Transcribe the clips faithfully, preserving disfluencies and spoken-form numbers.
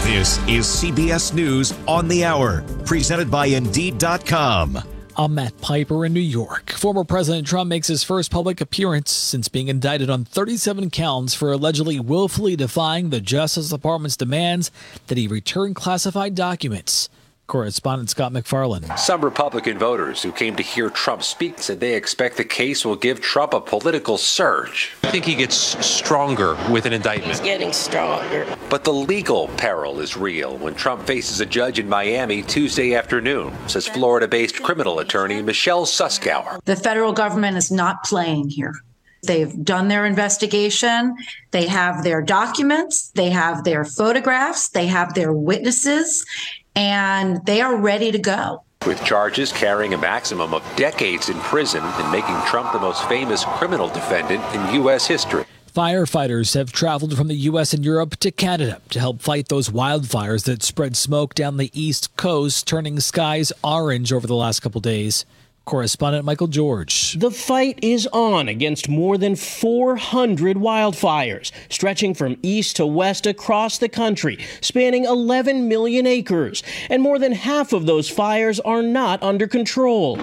This is C B S News on the Hour, presented by Indeed dot com. I'm Matt Piper in New York. Former President Trump makes his first public appearance since being indicted on thirty-seven counts for allegedly willfully defying the Justice Department's demands that he return classified documents. Correspondent Scott McFarland. Some Republican voters who came to hear Trump speak said they expect the case will give Trump a political surge. I think he gets stronger with an indictment. He's getting stronger. But the legal peril is real when Trump faces a judge in Miami Tuesday afternoon, says Florida-based criminal attorney Michelle Suskauer. The federal government is not playing here. They've done their investigation. They have their documents. They have their photographs. They have their witnesses. And they are ready to go. With charges carrying a maximum of decades in prison and making Trump the most famous criminal defendant in U S history. Firefighters have traveled from the U S and Europe to Canada to help fight those wildfires that spread smoke down the East Coast, turning skies orange over the last couple days. Correspondent Michael George. The fight is on against more than four hundred wildfires, stretching from east to west across the country, spanning eleven million acres. And more than half of those fires are not under control.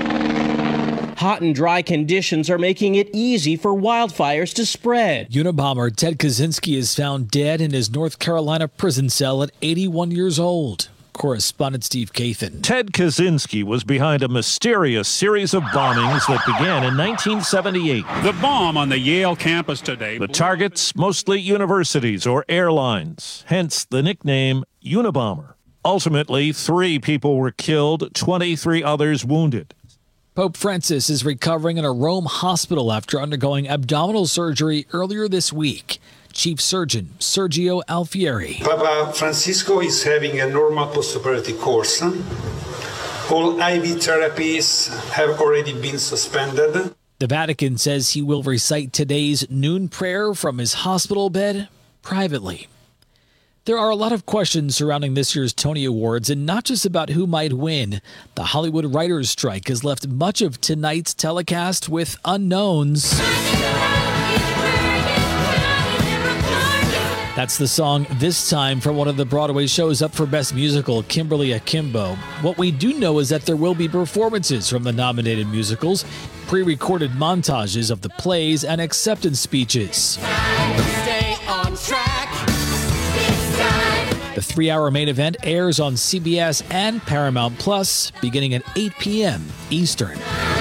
Hot and dry conditions are making it easy for wildfires to spread. Unabomber Ted Kaczynski is found dead in his North Carolina prison cell at eighty-one years old. Correspondent Steve Kathan. Ted Kaczynski was behind a mysterious series of bombings that began in nineteen seventy-eight. The bomb on the Yale campus today. The targets, mostly universities or airlines, hence the nickname Unabomber. Ultimately, three people were killed, twenty-three others wounded. Pope Francis is recovering in a Rome hospital after undergoing abdominal surgery earlier this week. Chief Surgeon Sergio Alfieri. Papa Francisco is having a normal postoperative course. All I V therapies have already been suspended. The Vatican says he will recite today's noon prayer from his hospital bed privately. There are a lot of questions surrounding this year's Tony Awards, and not just about who might win. The Hollywood writers' strike has left much of tonight's telecast with unknowns. That's the song this time from one of the Broadway shows up for Best Musical, Kimberly Akimbo. What we do know is that there will be performances from the nominated musicals, pre-recorded montages of the plays, and acceptance speeches. Stay on track. The three-hour main event airs on C B S and Paramount Plus beginning at eight p.m. Eastern.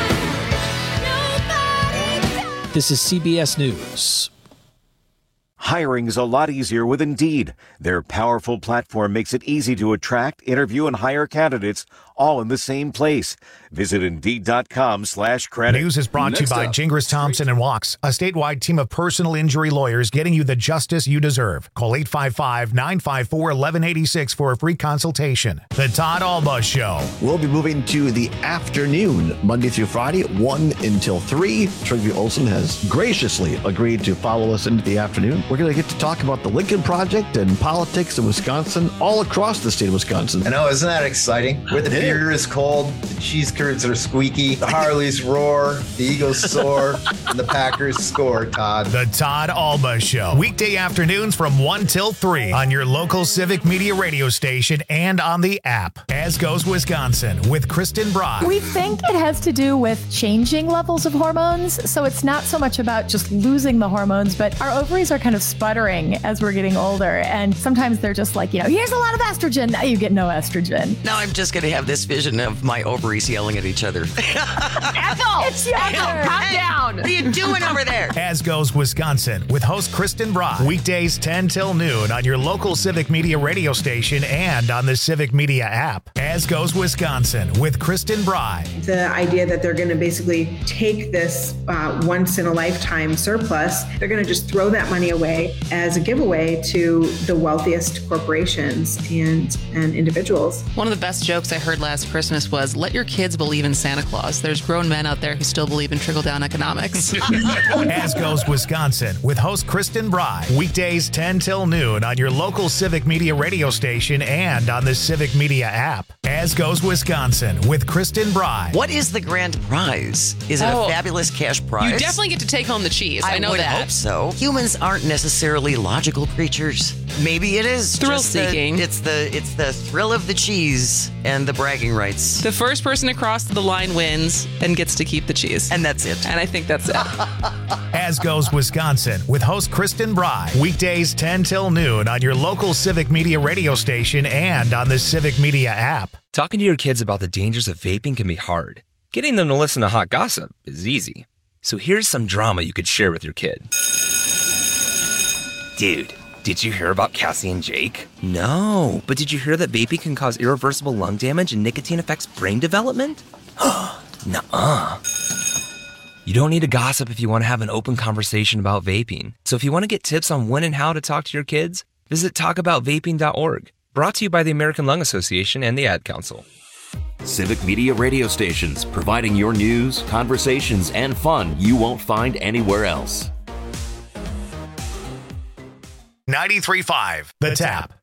This is C B S News. Hiring's a lot easier with Indeed. Their powerful platform makes it easy to attract, interview, and hire candidates all in the same place. Visit Indeed.com slash credit. News is brought Next to you by Gingras Thompson and Walks, a statewide team of personal injury lawyers getting you the justice you deserve. Call eight five five, nine five four, one one eight six for a free consultation. The Todd Alba Show. We'll be moving to the afternoon, Monday through Friday, one until three. Trygve Olsen has graciously agreed to follow us into the afternoon. We're going to get to talk about the Lincoln Project and politics in Wisconsin, all across the state of Wisconsin. I know, isn't that exciting? Where the beer is cold, the cheese curds are squeaky, the Harleys roar, the Eagles soar, and the Packers score, Todd. The Todd Alba Show. Weekday afternoons from one till three on your local Civic Media radio station and on the app. As Goes Wisconsin with Kristen Brock. We think it has to do with changing levels of hormones, so it's not so much about just losing the hormones, but our ovaries are kind of sputtering as we're getting older, and sometimes they're just like, you know, here's a lot of estrogen, now you get no estrogen. Now I'm just going to have this vision of my ovaries yelling at each other. Ethel! It's Ethel! Calm Hey, down! What are you doing over there? As Goes Wisconsin with host Kristen Brock. Weekdays ten till noon on your local Civic Media radio station and on the Civic Media app. As Goes Wisconsin with Kristen Brock. The idea that they're going to basically take this uh, once-in-a-lifetime surplus, they're going to just throw that money away as a giveaway to the wealthiest corporations and, and individuals. One of the best jokes I heard last Christmas was, let your kids believe in Santa Claus. There's grown men out there who still believe in trickle-down economics. As Goes Wisconsin with host Kristen Brock. Weekdays ten till noon on your local Civic Media radio station and on the Civic Media app. As Goes Wisconsin with Kristen Bry. What is the grand prize? Is it Oh, a fabulous cash prize? You definitely get to take home the cheese. I, I know would that. hope so. Humans aren't necessarily logical creatures. Maybe it is Thrill just the- seeking. it's the it's the thrill of the cheese and the bragging rights. The first person to cross the line wins and gets to keep the cheese. And that's it. And I think that's it. As Goes Wisconsin with host Kristen Bry. Weekdays ten till noon on your local Civic Media radio station and on the Civic Media app. Talking to your kids about the dangers of vaping can be hard. Getting them to listen to hot gossip is easy. So here's some drama you could share with your kid. Dude, did you hear about Cassie and Jake? No, but did you hear that vaping can cause irreversible lung damage and nicotine affects brain development? Nuh-uh. You don't need to gossip if you want to have an open conversation about vaping. So if you want to get tips on when and how to talk to your kids, visit talk about vaping dot org. Brought to you by the American Lung Association and the Ad Council. Civic Media radio stations, providing your news, conversations, and fun you won't find anywhere else. ninety-three point five The Tap.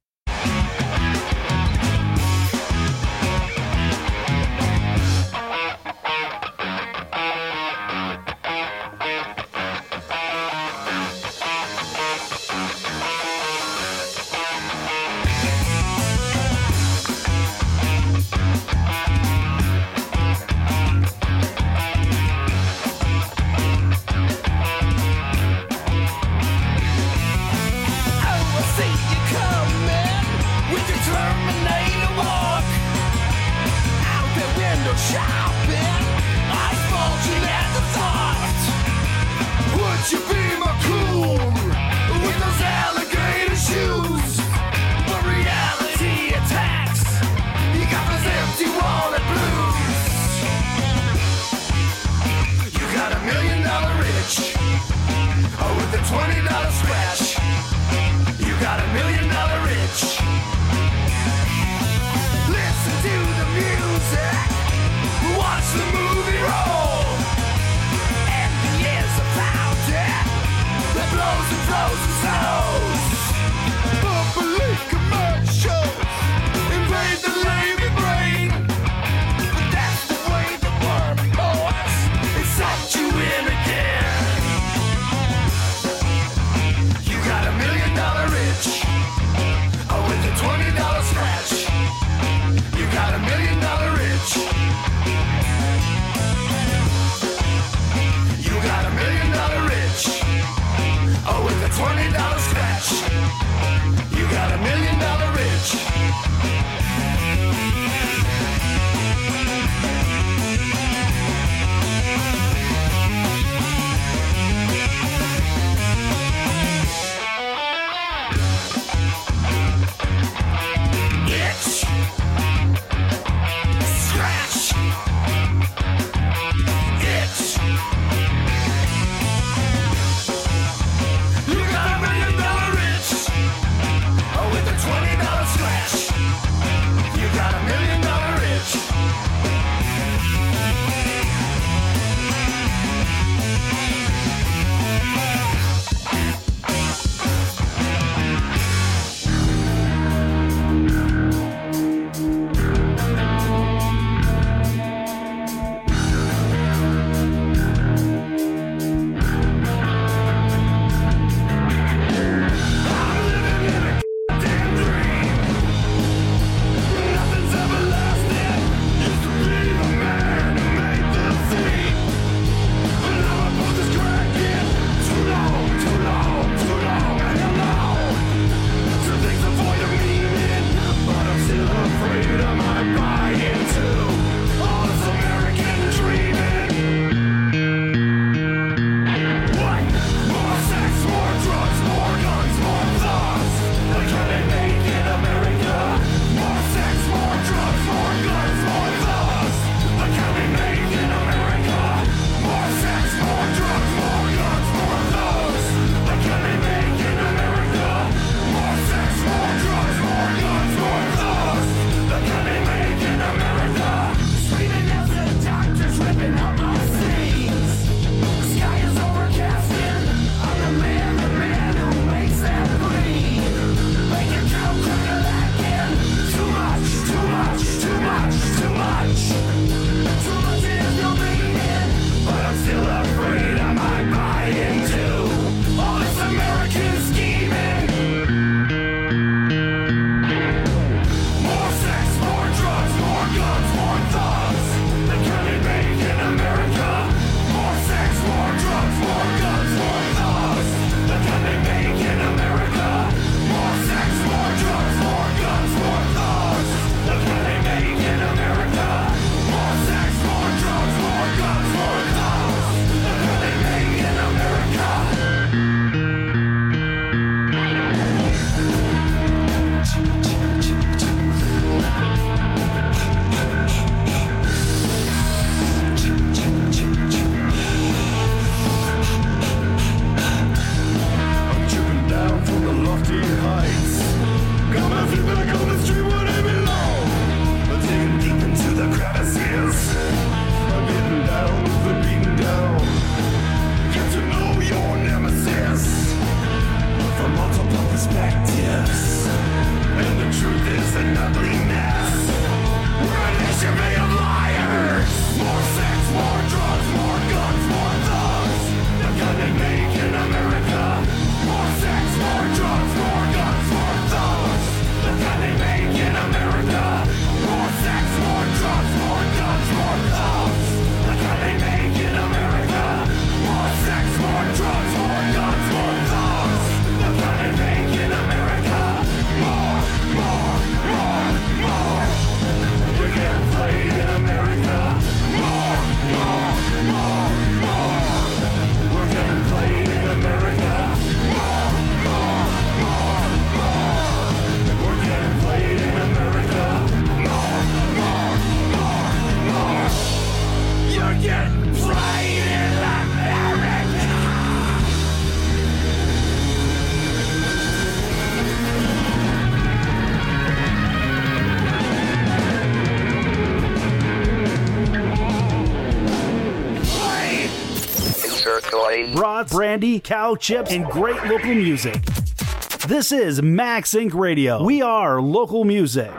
I see you coming. Turquoise. Brats, brandy, cow chips, and great local music. This is Max Inc Radio. We are local music.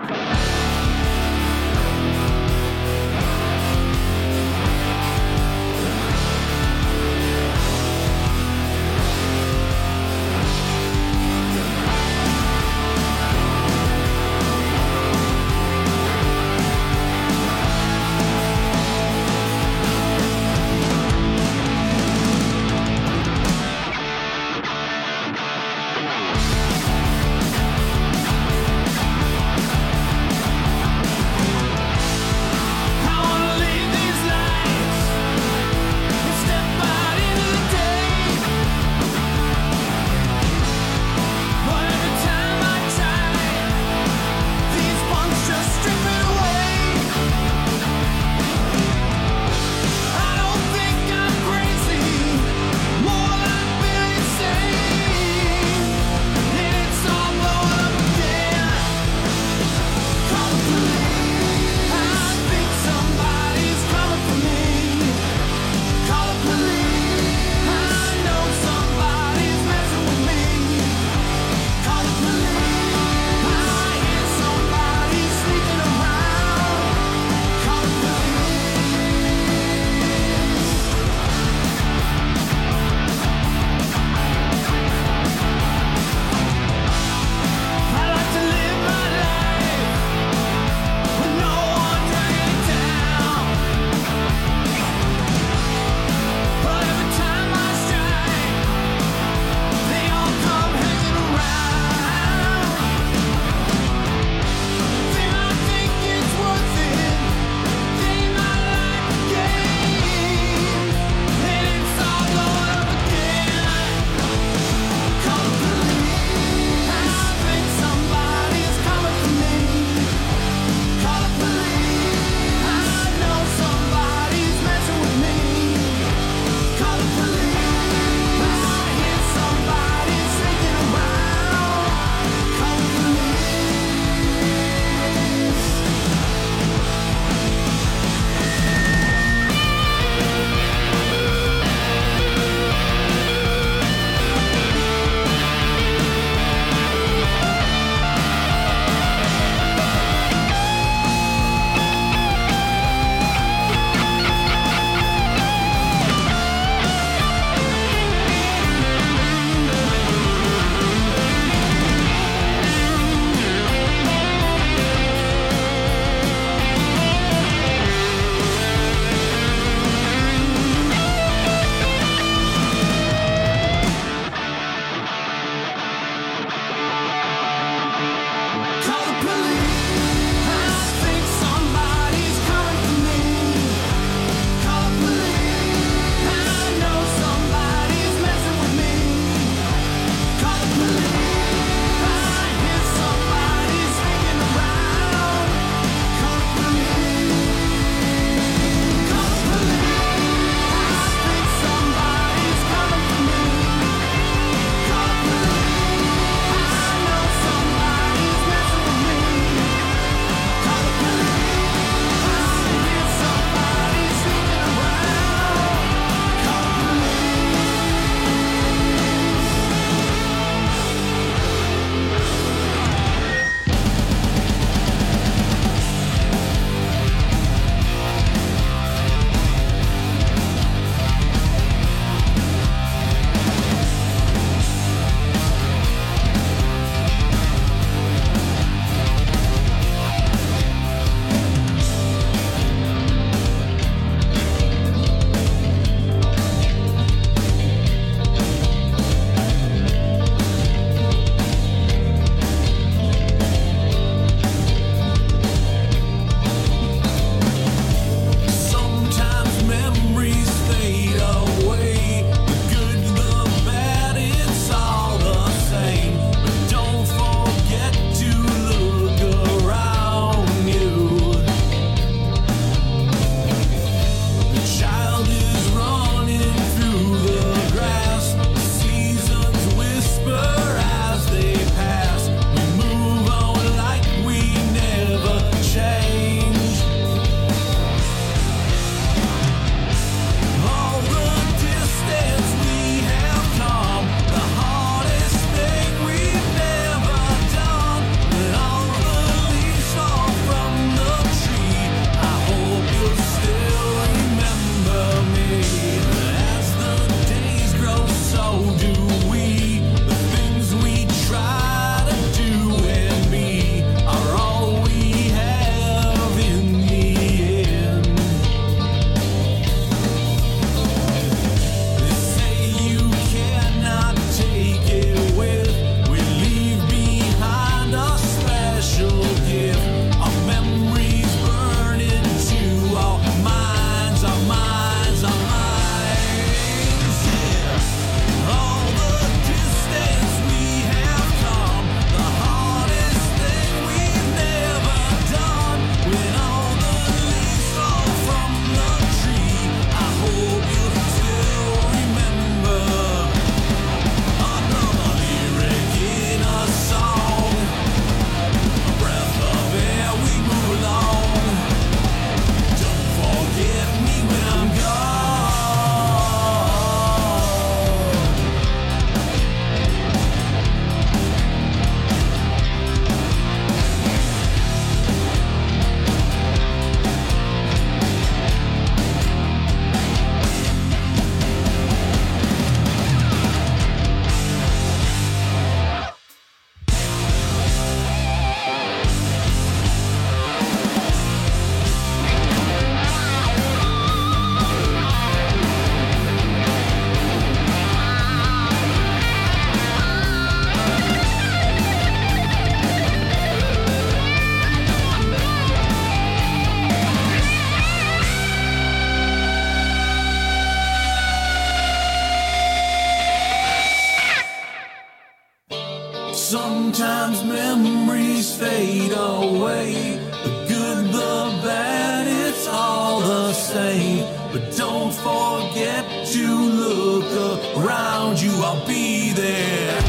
Sometimes memories fade away. The good, the bad, it's all the same. But don't forget to look around you, I'll be there.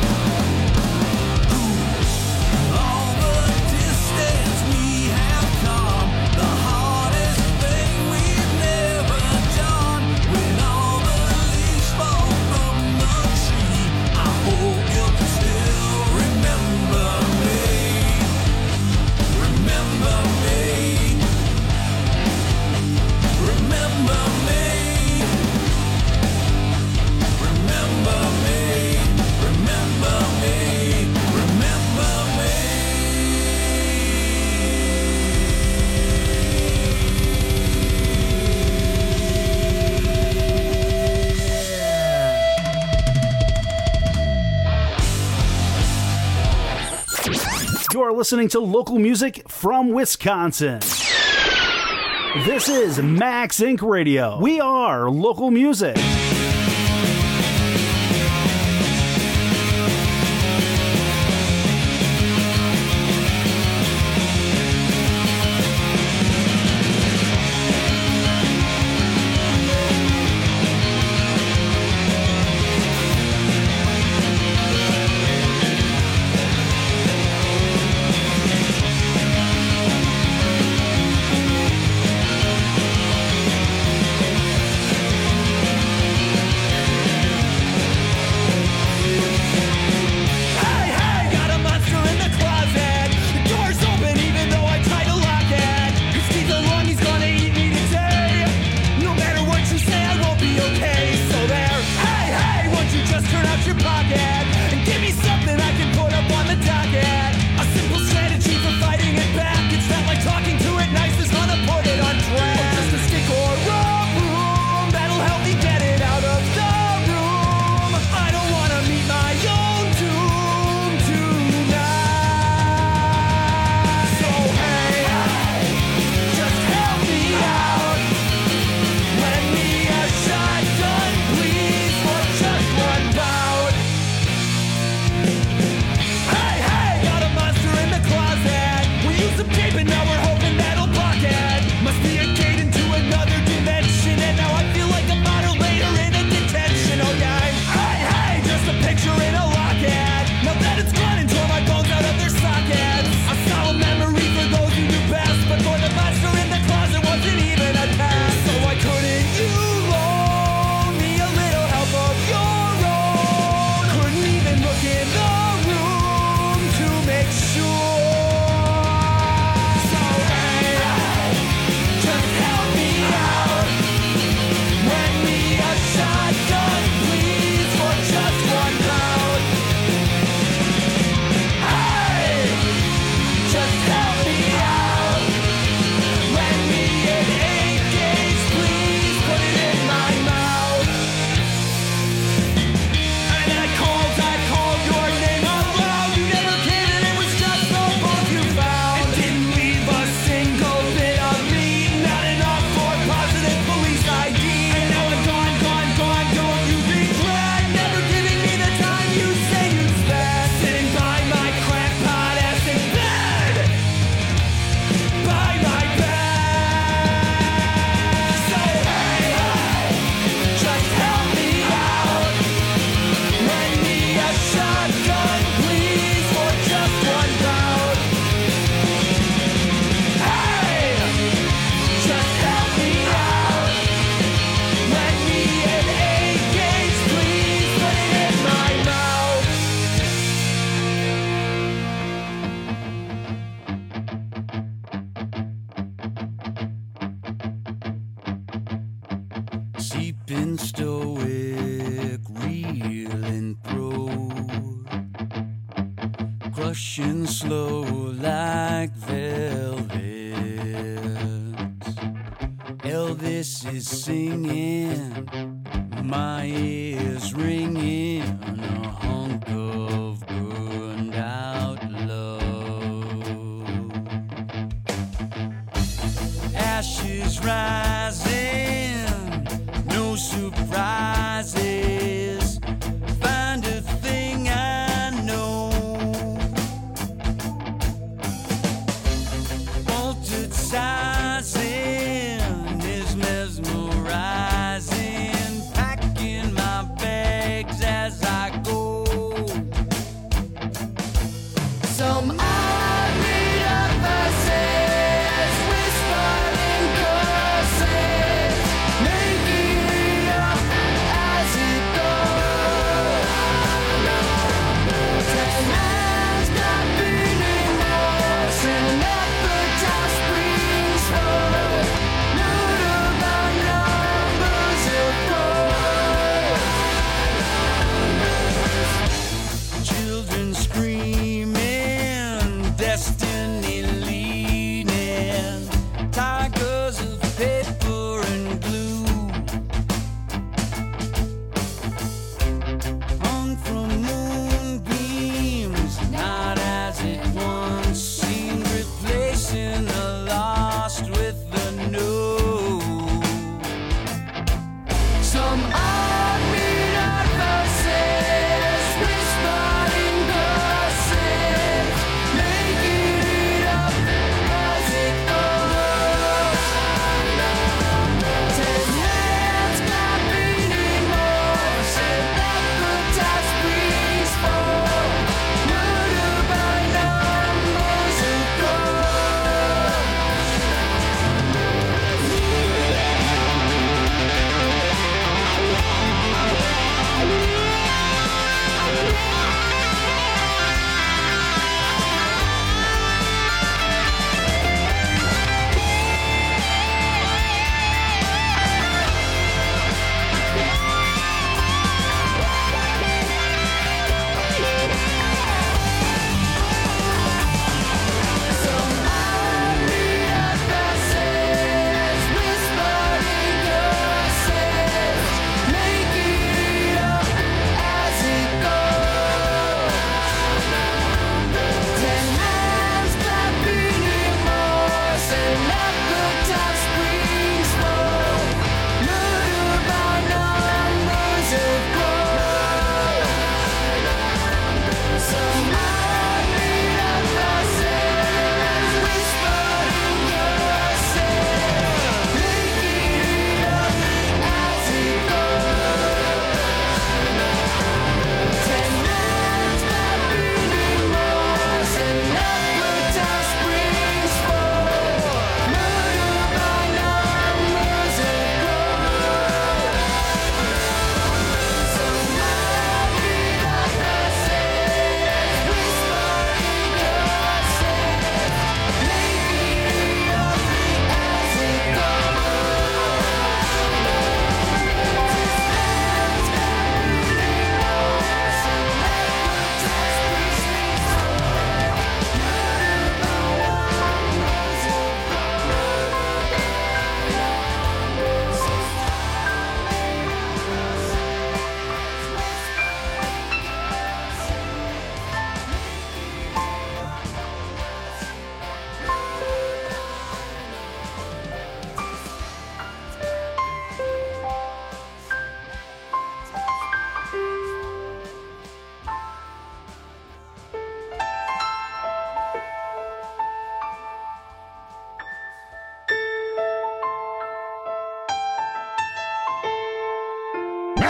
All the distance we have come, the hardest thing we've never done. When all the leaves fall from the tree, I hope you'll still remember me. Remember me. Remember me. Remember me. Remember me. Remember me. You're listening to local music from Wisconsin. This is Max Inc Radio. We are local music. Keeping stoic, reeling through, crushing slow like velvet. Elvis is singing, my ears ringing, a hunk of burned out love. Ashes rising, no surprises. Find a thing I know.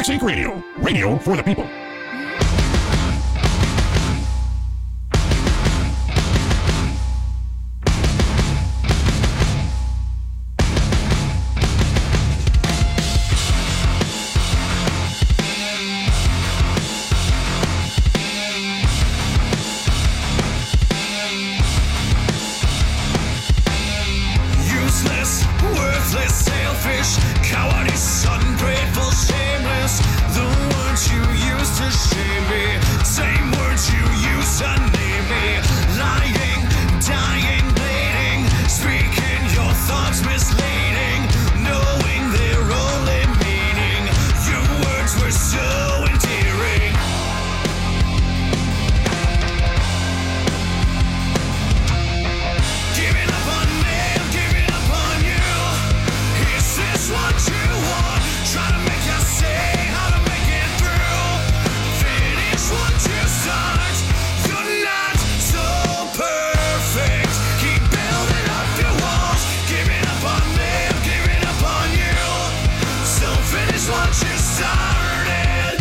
Max Inc Radio. Radio for the people. Useless, worthless, selfish, cowardice, ungrateful, shameless. The words you used to shame me, same words you used to name me. Lying, dying, bleeding, speaking your thoughts misleading, knowing their only meaning. Your words were so endearing. Giving up on me, I'm giving up on you. Is this what you want? Try to make you see how to make it through. Finish what you start. You're not so perfect. Keep building up your walls. Giving up on me, I'm giving up on you. So finish what you started.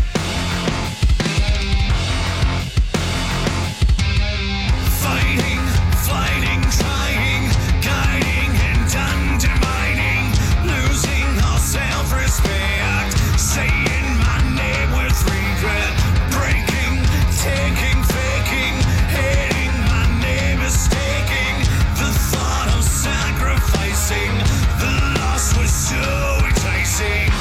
Fighting, fighting, trying, guiding and undermining, losing all self-respect, saying my name with regret, breaking, taking, faking, hating my name, mistaking the thought of sacrificing. The loss was so enticing.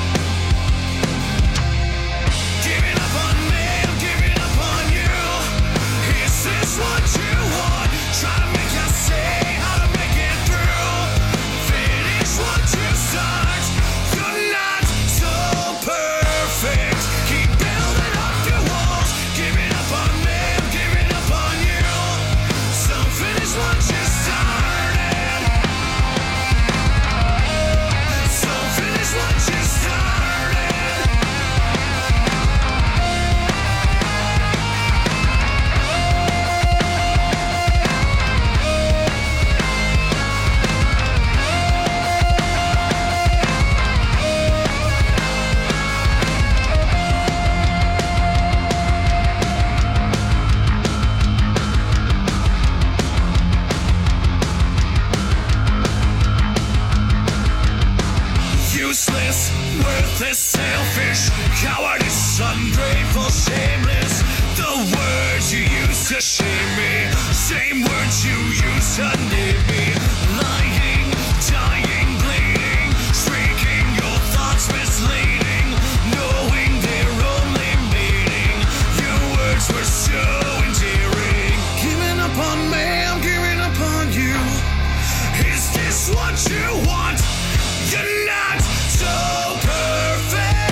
Giving up on me, I'm giving up on you. Is this what you want? Try to make you see how to make it through. Finish what you start. You're not so perfect. Keep building up your walls. Giving up on me, I'm giving up on you. So finish what you started. So finish what you started. Useless, worthless, selfish, cowardice, ungrateful, shameless. The words you used to shame me, same words you used to name me. Lying, dying, bleeding, speaking your thoughts misleading, knowing their only meaning. Your words were so endearing. Giving up on me, I'm giving up on you. Is this what you want? You're not so perfect.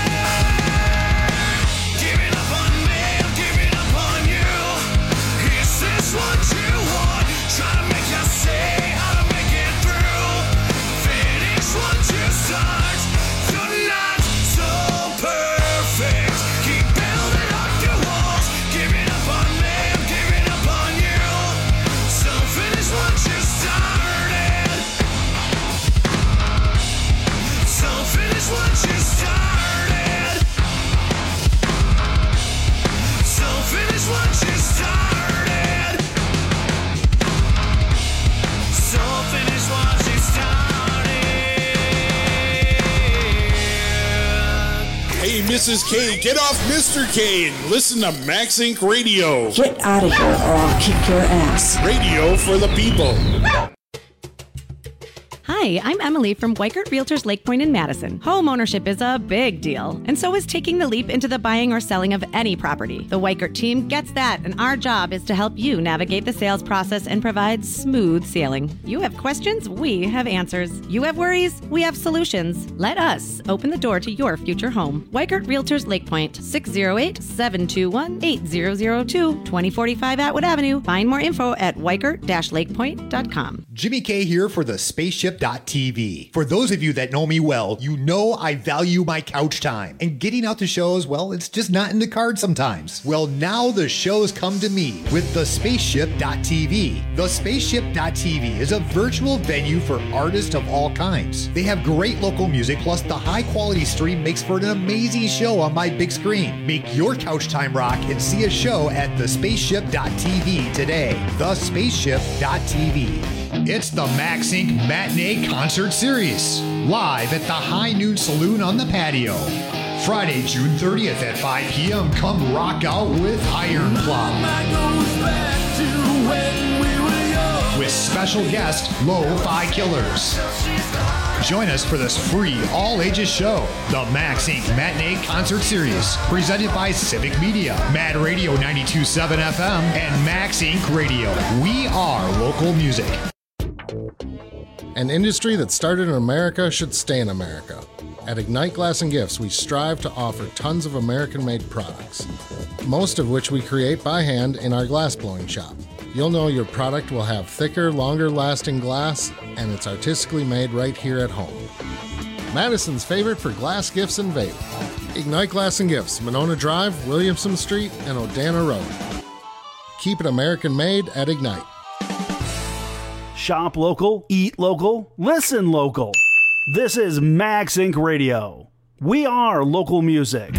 Giving up on me, I'm giving up on you. Is this what you want? Try to make you see how to make it through. Finish what you start. You're not so perfect. Keep building up your walls. Giving up on me, I'm giving up on you. So finish what you started. So finish what you started. So finish what you started. So finish what you started. Hey, Missus K, get off Mister K and listen to Max Inc Radio. Get out of here or I'll kick your ass. Radio for the people. Hi, I'm Emily from Weikert Realtors Lake Point in Madison. Home ownership is a big deal, and so is taking the leap into the buying or selling of any property. The Weikert team gets that, and our job is to help you navigate the sales process and provide smooth sailing. You have questions, we have answers. You have worries, we have solutions. Let us open the door to your future home. Weikert Realtors Lake Point, six oh eight, seven two one, eight zero zero two, twenty forty-five Atwood Avenue. Find more info at weikert dash lakepoint dot com. Jimmy K here for the spaceship dot dot t v. For those of you that know me well, you know I value my couch time. And getting out to shows, well, it's just not in the cards sometimes. Well, now the shows come to me with the spaceship dot t v. The spaceship dot t v is a virtual venue for artists of all kinds. They have great local music, plus the high quality stream makes for an amazing show on my big screen. Make your couch time rock and see a show at the spaceship dot t v today. the spaceship dot t v. It's the Max Incorporated. Matinee Concert Series, live at the High Noon Saloon on the patio. Friday, June thirtieth at five p.m. Come rock out with Iron Cloud. With special guest, Lo-Fi Killers. Join us for this free all-ages show, the Max Incorporated. Matinee Concert Series, presented by Civic Media, Mad Radio ninety-two point seven F M, and Max Incorporated Radio. We are local music. An industry that started in America should stay in America. At Ignite Glass and Gifts, we strive to offer tons of American-made products, most of which we create by hand in our glass blowing shop. You'll know your product will have thicker, longer-lasting glass, and it's artistically made right here at home. Madison's favorite for glass gifts and vape. Ignite Glass and Gifts, Monona Drive, Williamson Street, and Odana Road. Keep it American-made at Ignite. Shop local, eat local, listen local. This is Max Incorporated. Radio. We are local music.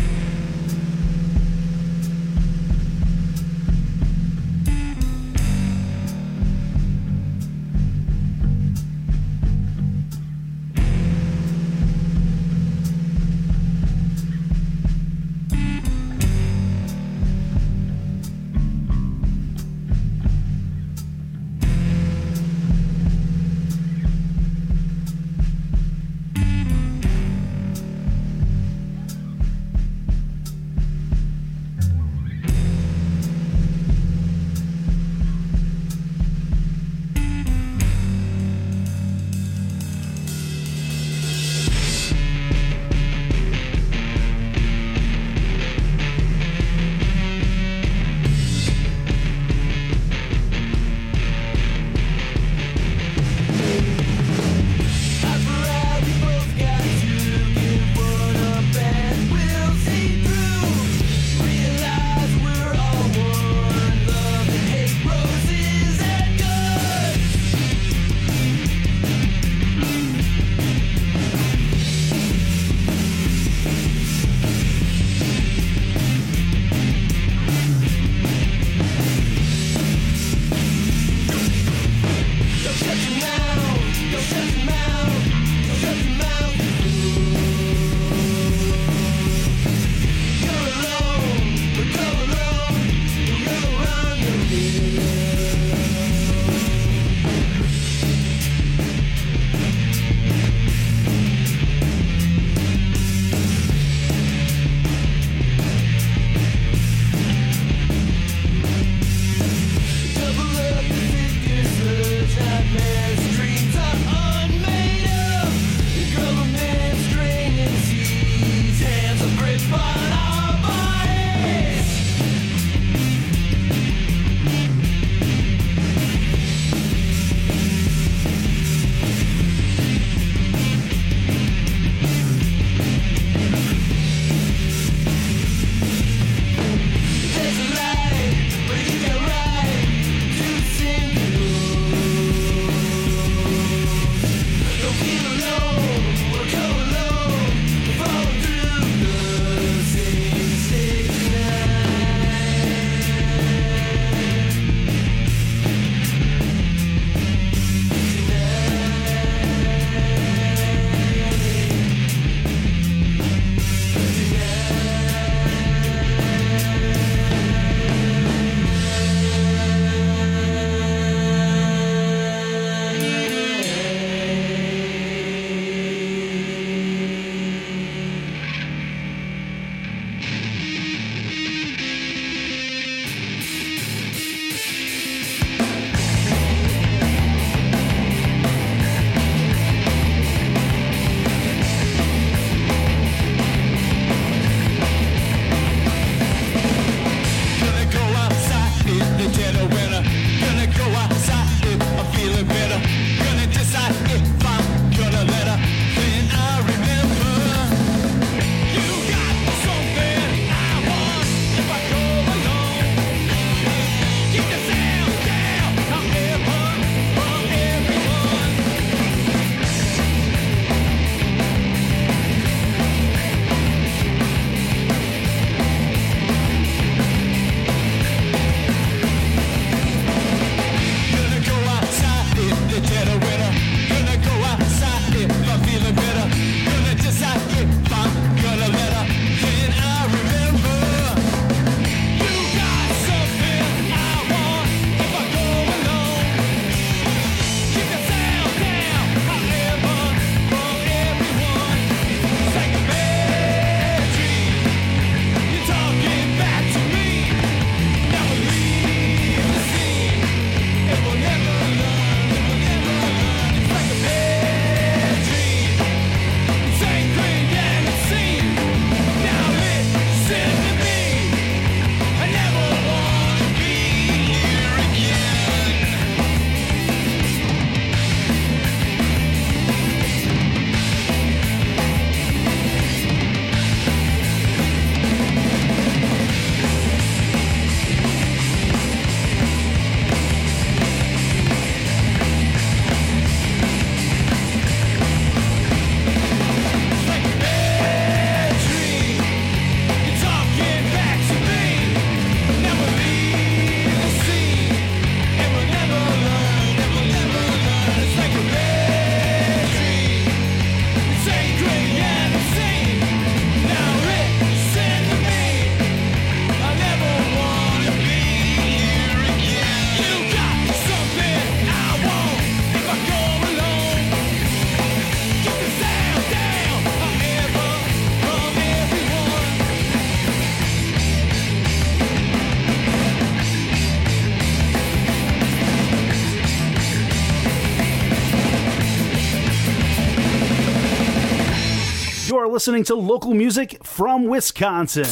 listening to local music from Wisconsin.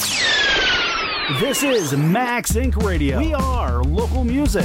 This is Max Incorporated. Radio. We are local music.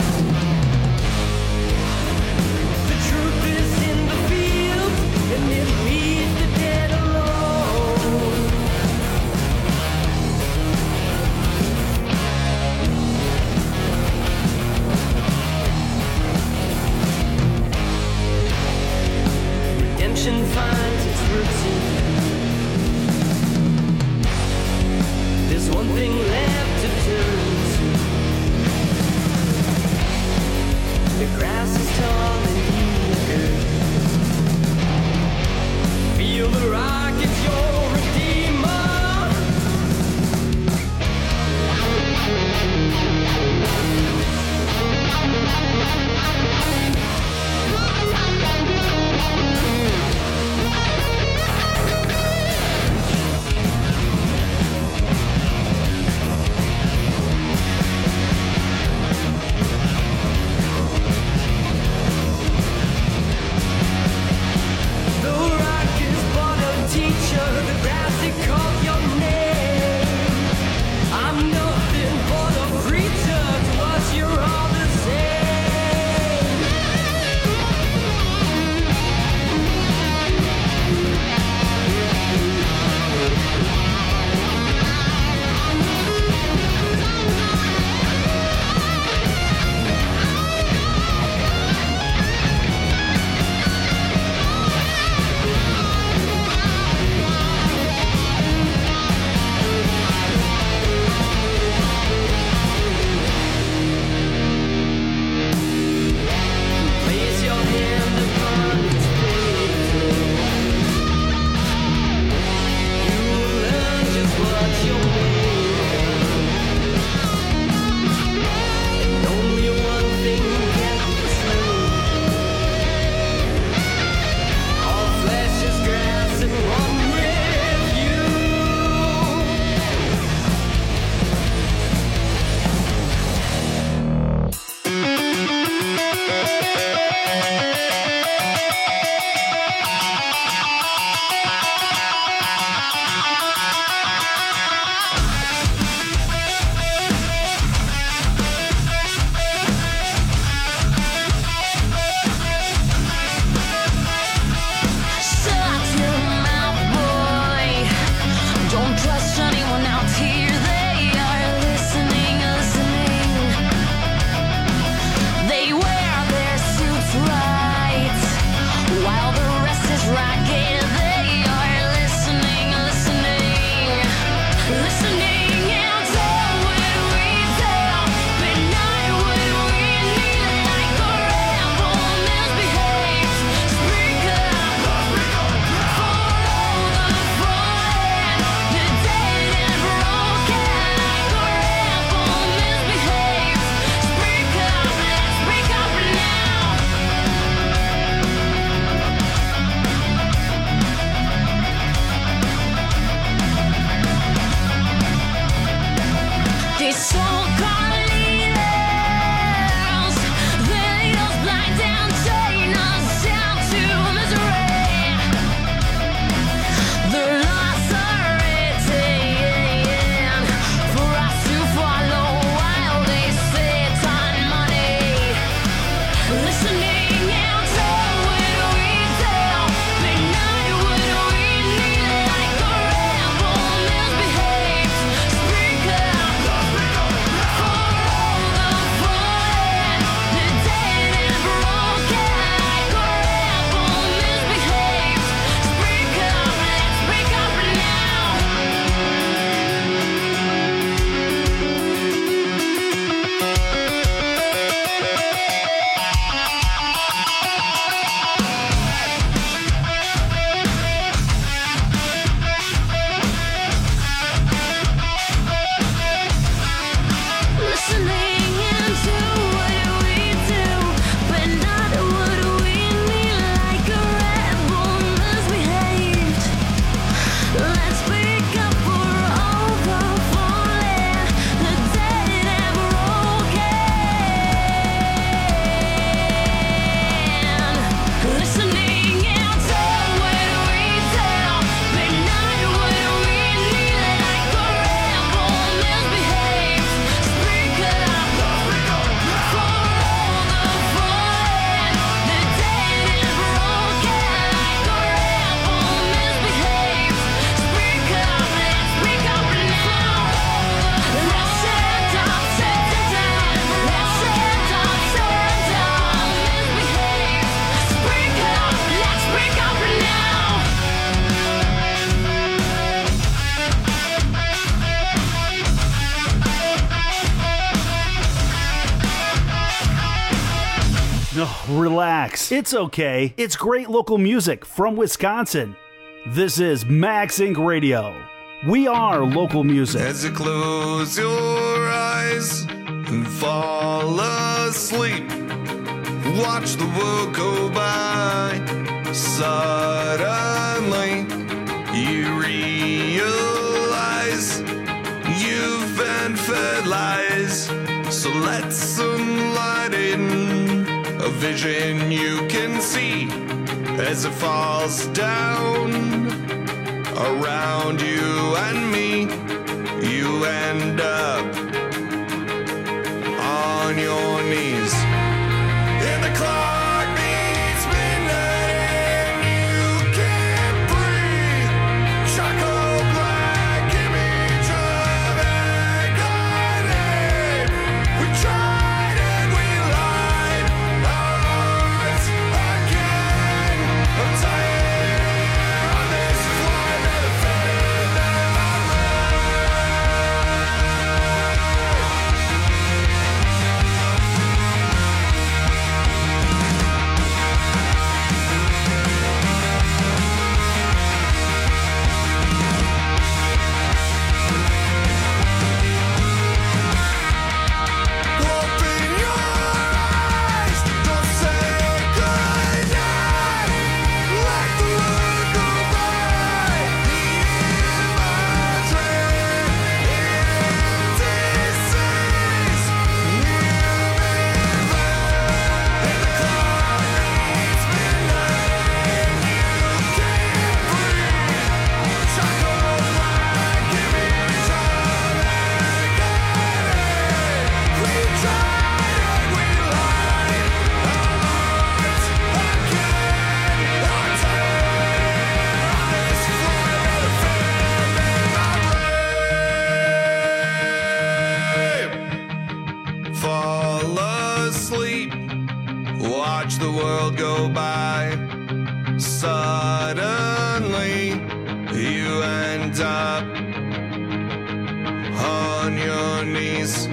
And it Oh, relax. It's okay. It's great local music from Wisconsin. This is Max Incorporated. Radio. We are local music. As you close your eyes and fall asleep, watch the world go by. Suddenly, you realize you've been fed lies. So let some light in, a vision you can see as it falls down around you and me. You end up on your knees. And the clock beats midnight and you can't breathe. Charcoal black image of agony. We tried and we lied our hearts again. I'm tired on this flight of the fate that I fall asleep, watch the world go by. Suddenly, you end up on your knees.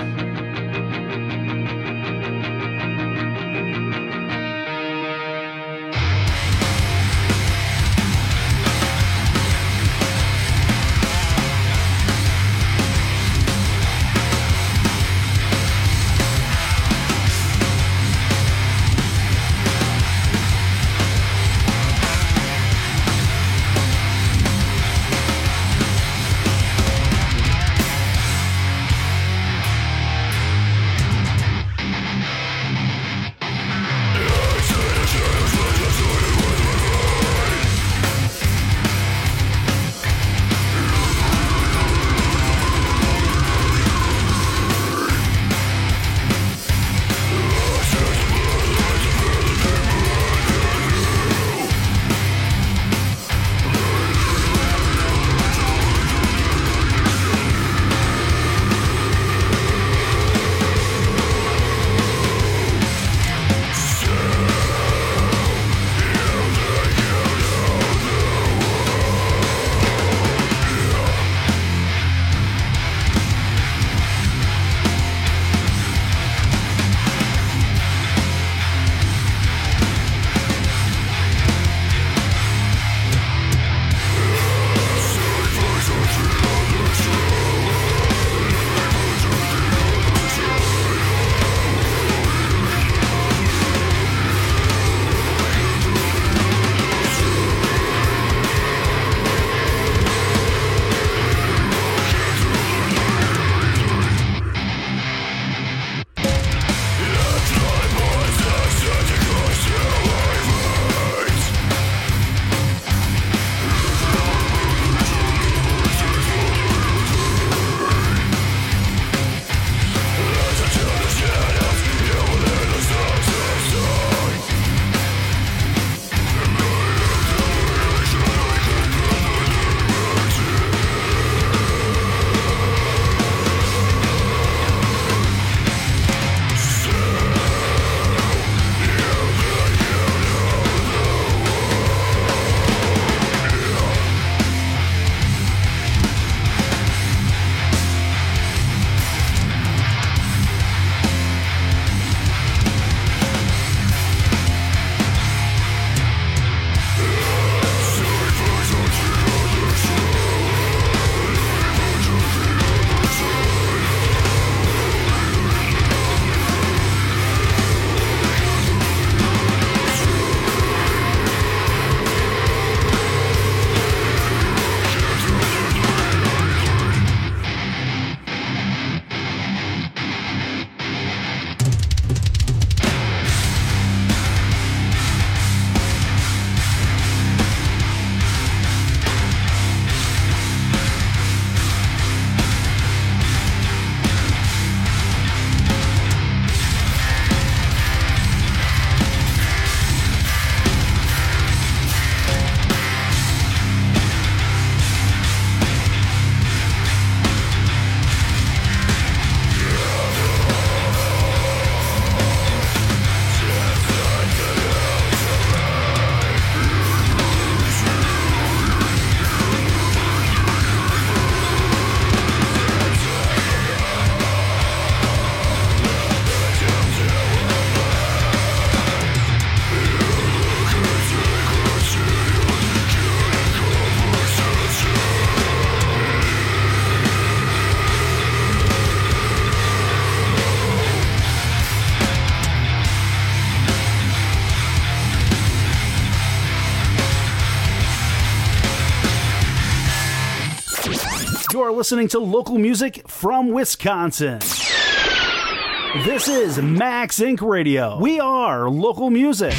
listening to local music from Wisconsin. This is Max Incorporated. Radio. We are local music.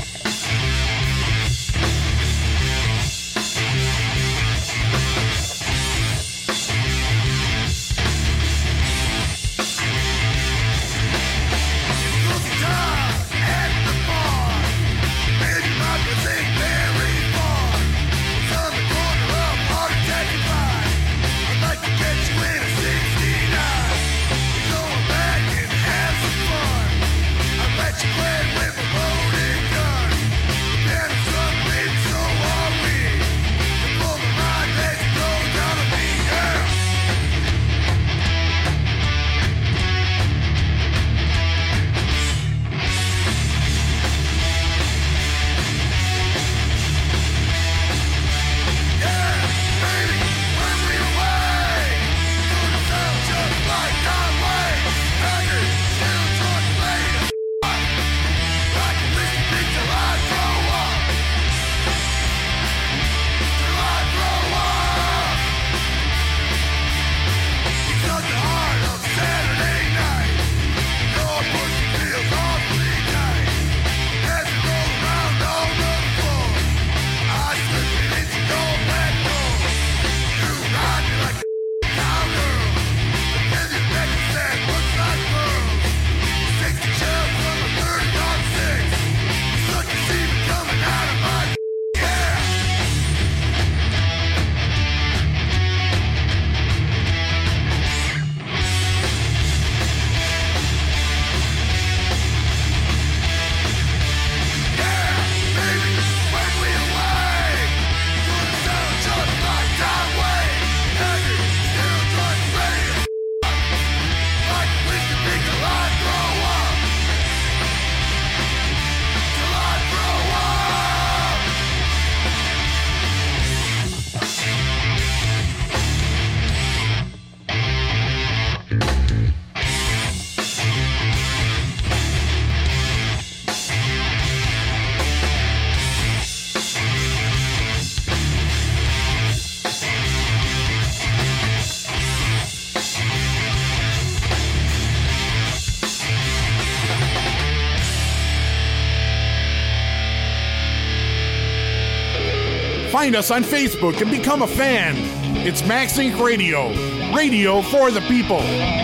Find us on Facebook and become a fan. It's Max Incorporated. Radio. Radio for the people.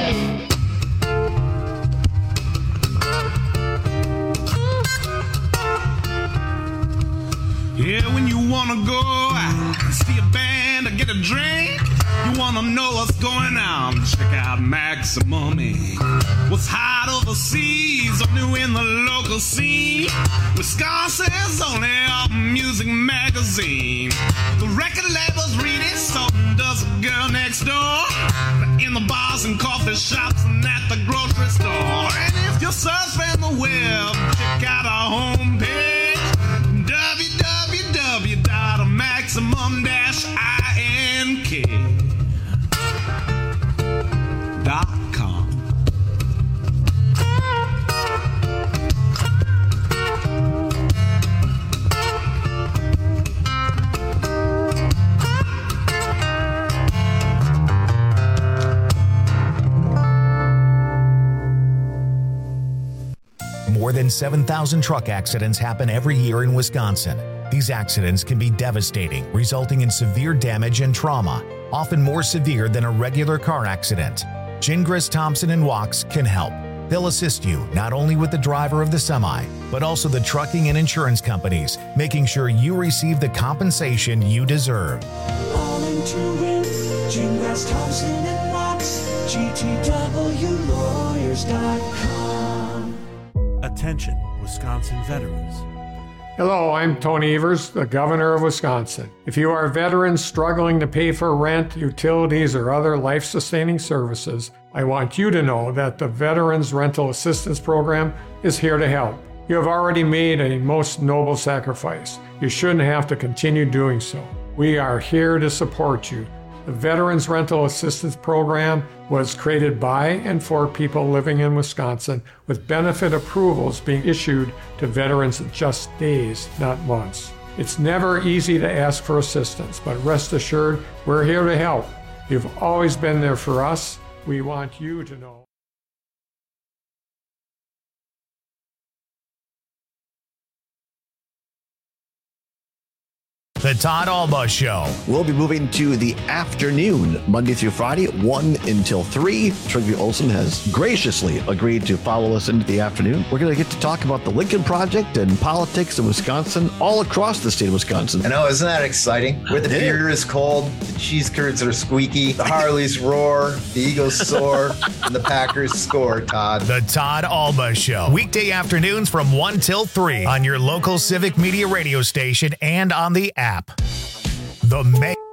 Yeah, when you wanna go out, see a band or get a drink, you wanna know what's going on, check out Maximum Incorporated. What's hot overseas or new in the local scene, Wisconsin's only up music magazine. The record labels read it, so does a girl next door. In the bars and coffee shops and at the grocery store. And if you're surfing the web, check out our homepage, w w w dot maximum dash ink dot com. More than seven thousand truck accidents happen every year in Wisconsin. These accidents can be devastating, resulting in severe damage and trauma, often more severe than a regular car accident. Gingras, Thompson and Wachs can help. They'll assist you not only with the driver of the semi, but also the trucking and insurance companies, making sure you receive the compensation you deserve. All into it, Gingras, Thompson and Wachs, G T W lawyers dot com. Attention, Wisconsin veterans. Hello, I'm Tony Evers, the Governor of Wisconsin. If you are a veteran struggling to pay for rent, utilities, or other life-sustaining services, I want you to know that the Veterans Rental Assistance Program is here to help. You have already made a most noble sacrifice. You shouldn't have to continue doing so. We are here to support you. The Veterans Rental Assistance Program was created by and for people living in Wisconsin, with benefit approvals being issued to veterans in just days, not months. It's never easy to ask for assistance, but rest assured, we're here to help. You've always been there for us. We want you to know. The Todd Alba Show. We'll be moving to the afternoon, Monday through Friday, one until three. Trygve Olsen has graciously agreed to follow us into the afternoon. We're going to get to talk about the Lincoln Project and politics in Wisconsin, all across the state of Wisconsin. I know, isn't that exciting? Where the beer is cold, the cheese curds are squeaky, the Harleys roar, the Eagles soar, and the Packers score, Todd. The Todd Alba Show. Weekday afternoons from one till three on your local Civic Media radio station and on the app. The May